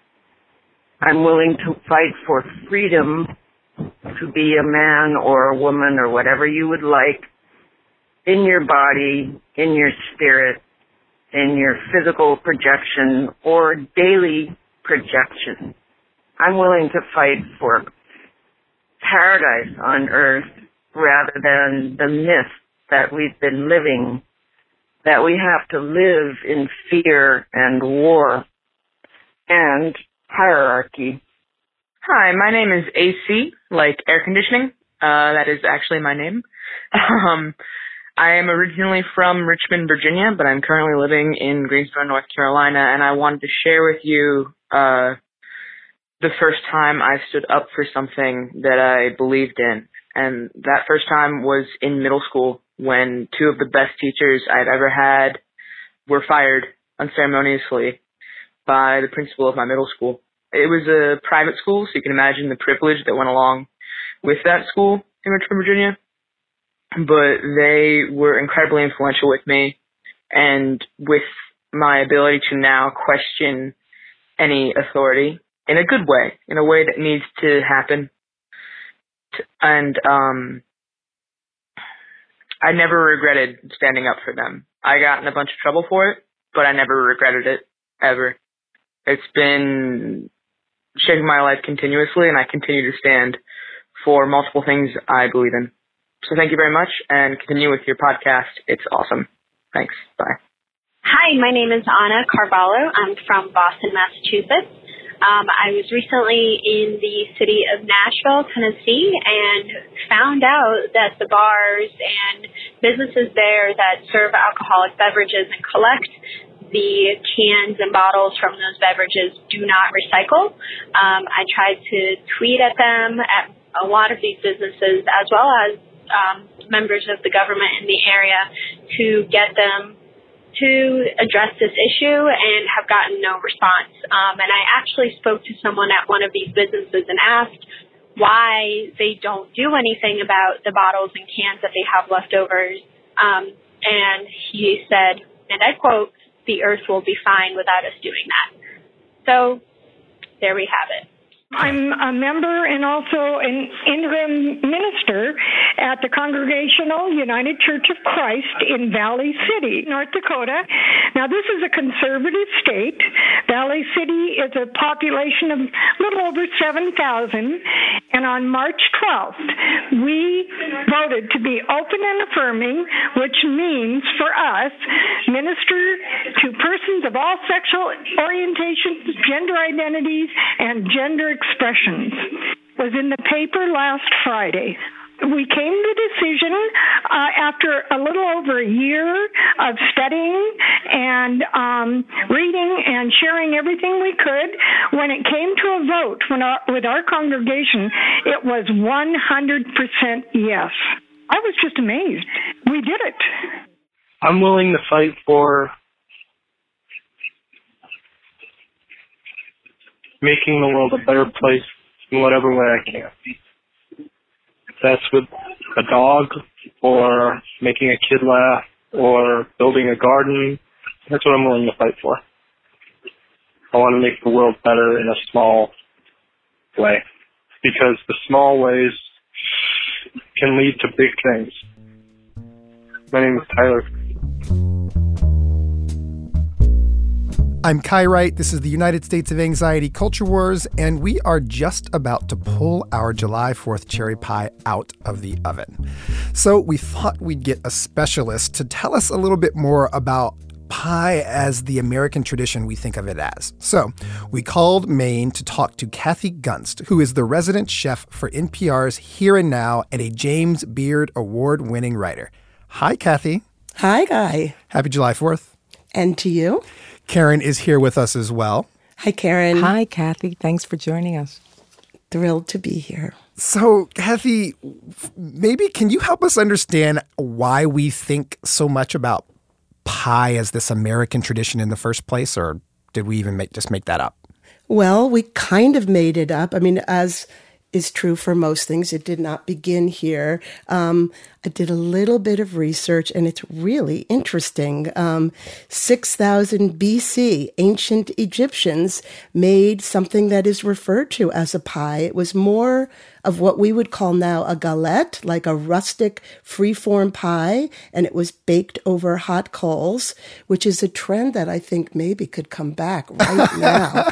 Speaker 9: I'm willing to fight for freedom to be a man or a woman or whatever you would like in your body, in your spirit, in your physical projection or daily projection. I'm willing to fight for paradise on earth rather than the myth that we've been living, that we have to live in fear and war and hierarchy.
Speaker 25: Hi, my name is AC, like air conditioning. That is actually my name. I am originally from Richmond, Virginia, but I'm currently living in Greensboro, North Carolina, and I wanted to share with you the first time I stood up for something that I believed in. And that first time was in middle school when two of the best teachers I've ever had were fired unceremoniously by the principal of my middle school. It was a private school, so you can imagine the privilege that went along with that school in Richmond, Virginia. But they were incredibly influential with me and with my ability to now question any authority in a good way, in a way that needs to happen. And I never regretted standing up for them. I got in a bunch of trouble for it, but I never regretted it, ever. It's been shaping my life continuously, and I continue to stand for multiple things I believe in. So thank you very much, and continue with your podcast. It's awesome. Thanks. Bye.
Speaker 26: Hi, my name is Anna Carvalho. I'm from Boston, Massachusetts. I was recently in the city of Nashville, Tennessee, and found out that the bars and businesses there that serve alcoholic beverages and collect the cans and bottles from those beverages do not recycle. I tried to tweet at them, at a lot of these businesses, as well as members of the government in the area, to get them to address this issue, and have gotten no response. And I actually spoke to someone at one of these businesses and asked why they don't do anything about the bottles and cans that they have leftovers. And he said, and I quote, "The earth will be fine without us doing that." So there we have it.
Speaker 27: I'm a member and also an interim minister at the Congregational United Church of Christ in Valley City, North Dakota. Now, this is a conservative state, Valley City is a population of a little over 7,000, and on March 12th, we voted to be open and affirming, which means for us, minister to persons of all sexual orientations, gender identities, and gender expressions. It was in the paper last Friday. We came to the decision after a little over a year of studying and reading and sharing everything we could. When it came to a vote with our congregation, it was 100% yes. I was just amazed. We did it.
Speaker 6: I'm willing to fight for making the world a better place in whatever way I can. That's with a dog, or making a kid laugh, or building a garden. That's what I'm willing to fight for. I want to make the world better in a small way, because the small ways can lead to big things. My name is Tyler.
Speaker 5: I'm Kai Wright. This is the United States of Anxiety Culture Wars, and we are just about to pull our July 4th cherry pie out of the oven. So we thought we'd get a specialist to tell us a little bit more about pie as the American tradition we think of it as. So we called Maine to talk to Kathy Gunst, who is the resident chef for NPR's Here and Now and a James Beard Award-winning writer. Hi, Kathy.
Speaker 10: Hi, Guy.
Speaker 5: Happy July 4th.
Speaker 10: And to you.
Speaker 5: Karen is here with us as well.
Speaker 10: Hi, Karen.
Speaker 3: Hi, Kathy. Thanks for joining us.
Speaker 10: Thrilled to be here.
Speaker 5: So, Kathy, maybe can you help us understand why we think so much about pie as this American tradition in the first place, or did we even just make that up?
Speaker 10: Well, we kind of made it up. I mean, as is true for most things, it did not begin here. I did a little bit of research, and it's really interesting. 6,000 BC, ancient Egyptians made something that is referred to as a pie. It was more of what we would call now a galette, like a rustic freeform pie, and it was baked over hot coals, which is a trend that I think maybe could come back right now.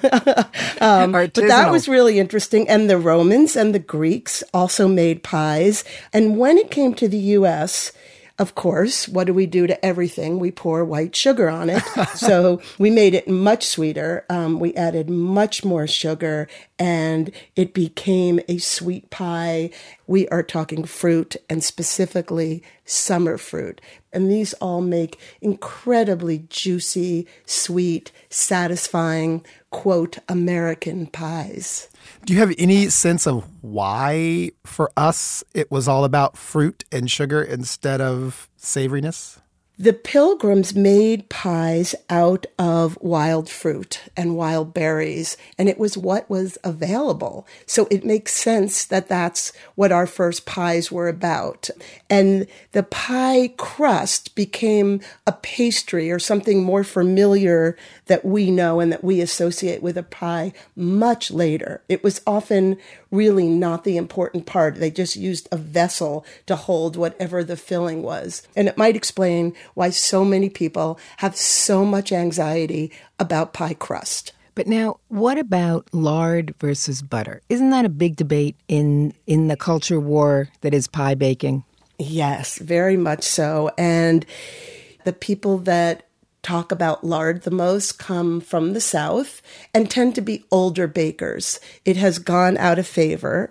Speaker 10: But that was really interesting. And the Romans and the Greeks also made pies. And when it came to the U.S., of course, what do we do to everything? We pour white sugar on it. So we made it much sweeter. We added much more sugar, and it became a sweet pie. We are talking fruit, and specifically summer fruit. And these all make incredibly juicy, sweet, satisfying, quote, American pies.
Speaker 5: Do you have any sense of why, for us, it was all about fruit and sugar instead of savoriness?
Speaker 10: The Pilgrims made pies out of wild fruit and wild berries, and it was what was available. So it makes sense that that's what our first pies were about. And the pie crust became a pastry or something more familiar that we know and that we associate with a pie much later. It was often really not the important part. They just used a vessel to hold whatever the filling was. And it might explain why so many people have so much anxiety about pie crust.
Speaker 3: But now, what about lard versus butter? Isn't that a big debate in the culture war that is pie baking?
Speaker 10: Yes, very much so. And the people that talk about lard the most come from the South and tend to be older bakers. It has gone out of favor.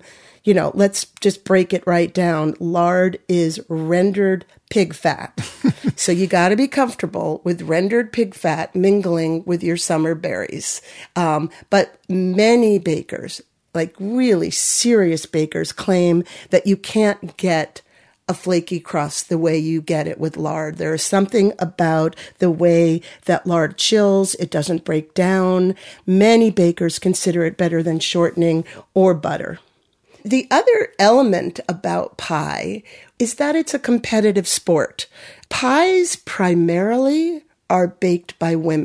Speaker 10: Let's just break it right down. Lard is rendered pig fat. So you got to be comfortable with rendered pig fat mingling with your summer berries. But many bakers, like really serious bakers, claim that you can't get a flaky crust the way you get it with lard. There is something about the way that lard chills. It doesn't break down. Many bakers consider it better than shortening or butter. The other element about pie is that it's a competitive sport. Pies primarily are baked by women.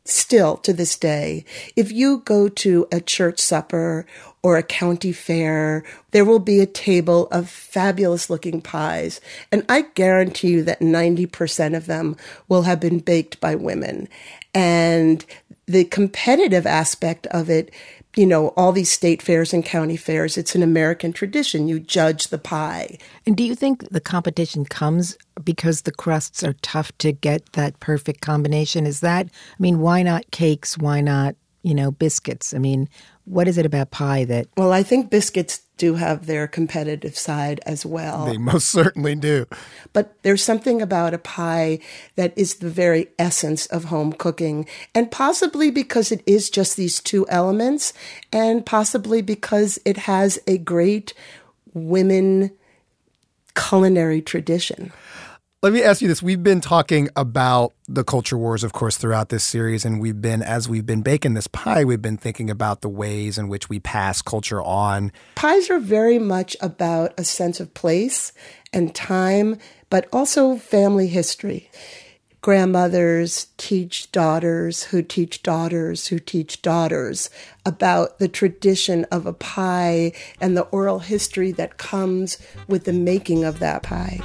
Speaker 10: Still, to this day, if you go to a church supper or a county fair, there will be a table of fabulous-looking pies. And I guarantee you that 90% of them will have been baked by women. And the competitive aspect of it, you know, all these state fairs and county fairs, it's an American tradition. You judge the pie.
Speaker 11: And do you think the competition comes because the crusts are tough to get that perfect combination? Is that, I mean, why not cakes? Why not, you know, biscuits? I mean, what is it about pie that...
Speaker 10: Well, I think biscuits do have their competitive side as well.
Speaker 5: They most certainly do.
Speaker 10: But there's something about a pie that is the very essence of home cooking, and possibly because it is just these two elements, and possibly because it has a great women culinary tradition.
Speaker 5: Let me ask you this. We've been talking about the culture wars, of course, throughout this series. And as we've been baking this pie, we've been thinking about the ways in which we pass culture on.
Speaker 10: Pies are very much about a sense of place and time, but also family history. Grandmothers teach daughters who teach daughters who teach daughters about the tradition of a pie and the oral history that comes with the making of that pie.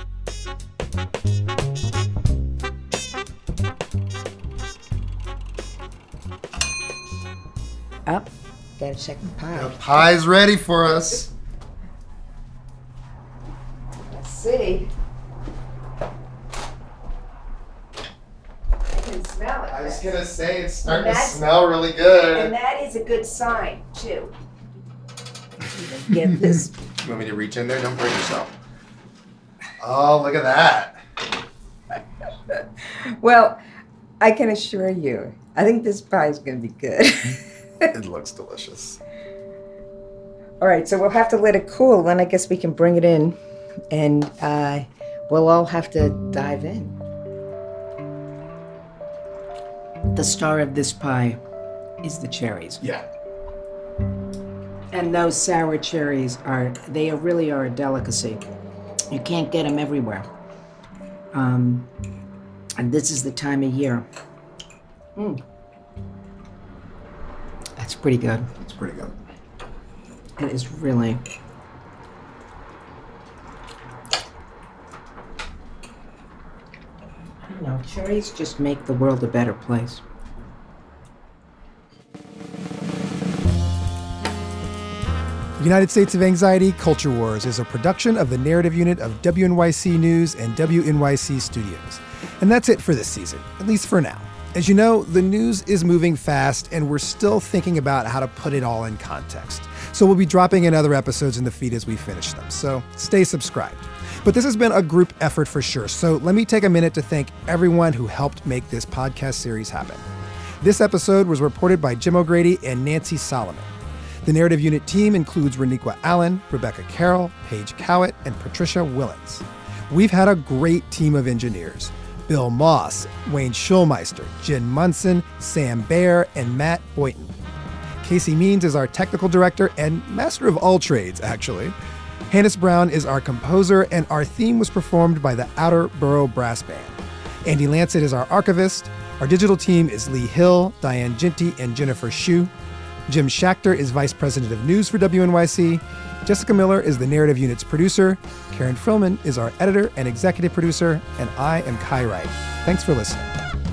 Speaker 3: Up. Gotta check the pie.
Speaker 4: The pie's ready for us.
Speaker 3: Let's see. I can smell it.
Speaker 4: I was going to say, it's starting to smell really good.
Speaker 3: And that is a good sign, too. Get this.
Speaker 4: You want me to reach in there? Don't break yourself. Oh, look at that.
Speaker 3: Well, I can assure you, I think this pie is going to be good.
Speaker 4: It looks delicious.
Speaker 3: All right, so we'll have to let it cool, then I guess we can bring it in, and we'll all have to dive in. The star of this pie is the cherries.
Speaker 4: Yeah.
Speaker 3: And those sour cherries really are a delicacy. You can't get them everywhere. And this is the time of year. That's pretty good.
Speaker 4: It's pretty good.
Speaker 3: It is really. I don't know, cherries just make the world a better place.
Speaker 5: United States of Anxiety, Culture Wars is a production of the narrative unit of WNYC News and WNYC Studios. And that's it for this season, at least for now. As you know, the news is moving fast, and we're still thinking about how to put it all in context. So we'll be dropping in other episodes in the feed as we finish them, so stay subscribed. But this has been a group effort for sure, so let me take a minute to thank everyone who helped make this podcast series happen. This episode was reported by Jim O'Grady and Nancy Solomon. The narrative unit team includes Reniqua Allen, Rebecca Carroll, Paige Cowett, and Patricia Willens. We've had a great team of engineers. Bill Moss, Wayne Schulmeister, Jen Munson, Sam Baer, and Matt Boynton. Casey Means is our technical director and master of all trades, actually. Hannes Brown is our composer, and our theme was performed by the Outer Borough Brass Band. Andy Lancet is our archivist. Our digital team is Lee Hill, Diane Ginty, and Jennifer Shue. Jim Schachter is vice president of news for WNYC. Jessica Miller is the narrative unit's producer. Karen Frillman is our editor and executive producer. And I am Kai Wright. Thanks for listening.